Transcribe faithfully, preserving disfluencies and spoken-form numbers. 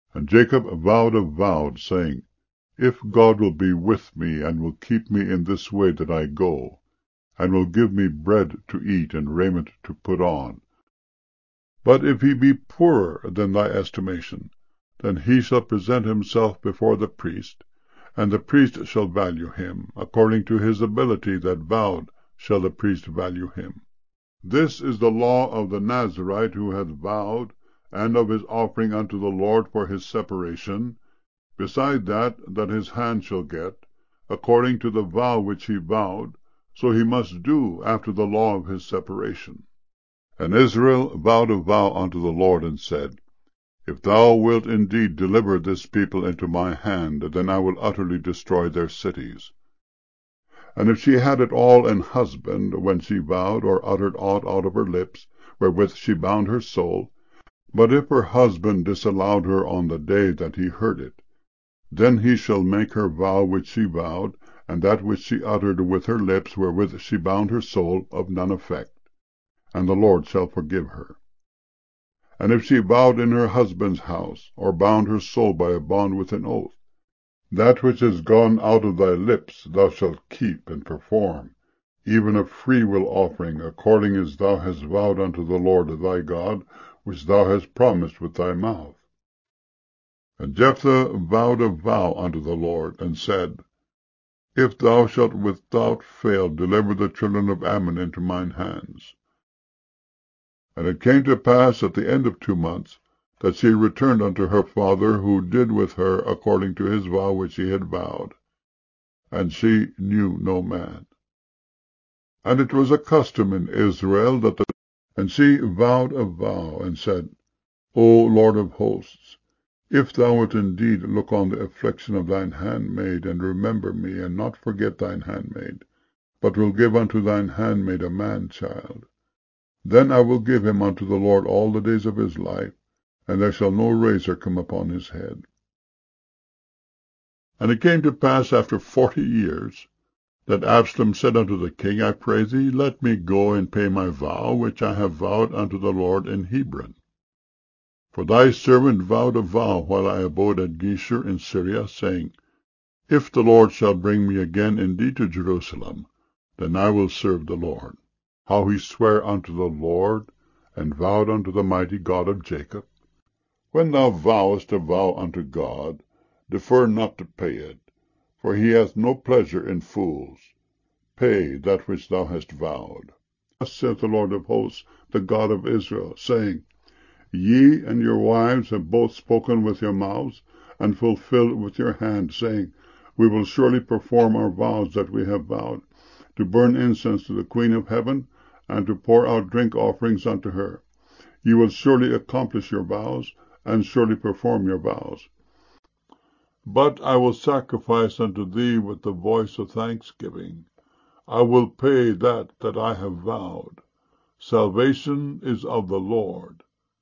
And Jacob vowed a vow, saying, If God will be with me, and will keep me in this way that I go, and will give me bread to eat and raiment to put on, but if he be poorer than thy estimation, then he shall present himself before the priest, and the priest shall value him. According to his ability that vowed shall the priest value him. This is the law of the Nazarite who hath vowed, and of his offering unto the Lord for his separation, beside that that his hand shall get, according to the vow which he vowed, so he must do after the law of his separation. And Israel vowed a vow unto the Lord, and said, If thou wilt indeed deliver this people into my hand, then I will utterly destroy their cities. And if she had at all an husband, when she vowed, or uttered aught out of her lips, wherewith she bound her soul, but if her husband disallowed her on the day that he heard it, then he shall make her vow which she vowed, and that which she uttered with her lips, wherewith she bound her soul, of none effect, and the Lord shall forgive her. And if she vowed in her husband's house, or bound her soul by a bond with an oath, that which is gone out of thy lips thou shalt keep and perform, even a freewill offering, according as thou hast vowed unto the Lord thy God, which thou hast promised with thy mouth. And Jephthah vowed a vow unto the Lord, and said, If thou shalt without fail deliver the children of Ammon into mine hands. And it came to pass at the end of two months, that she returned unto her father, who did with her according to his vow which he had vowed. And she knew no man. And it was a custom in Israel that the... And she vowed a vow, and said, O Lord of hosts, if thou wilt indeed look on the affliction of thine handmaid, and remember me, and not forget thine handmaid, but will give unto thine handmaid a man-child, then I will give him unto the Lord all the days of his life, and there shall no razor come upon his head. And it came to pass after forty years, that Absalom said unto the king, I pray thee, let me go and pay my vow, which I have vowed unto the Lord in Hebron. For thy servant vowed a vow while I abode at Geshur in Syria, saying, If the Lord shall bring me again indeed to Jerusalem, then I will serve the Lord. How he sware unto the Lord, and vowed unto the mighty God of Jacob. When thou vowest a vow unto God, defer not to pay it, for he hath no pleasure in fools. Pay that which thou hast vowed. Thus saith the Lord of hosts, the God of Israel, saying, Ye and your wives have both spoken with your mouths, and fulfilled with your hand, saying, We will surely perform our vows that we have vowed, to burn incense to the Queen of heaven, and to pour out drink offerings unto her. Ye will surely accomplish your vows, and surely perform your vows. But I will sacrifice unto thee with the voice of thanksgiving. I will pay that that I have vowed. Salvation is of the Lord.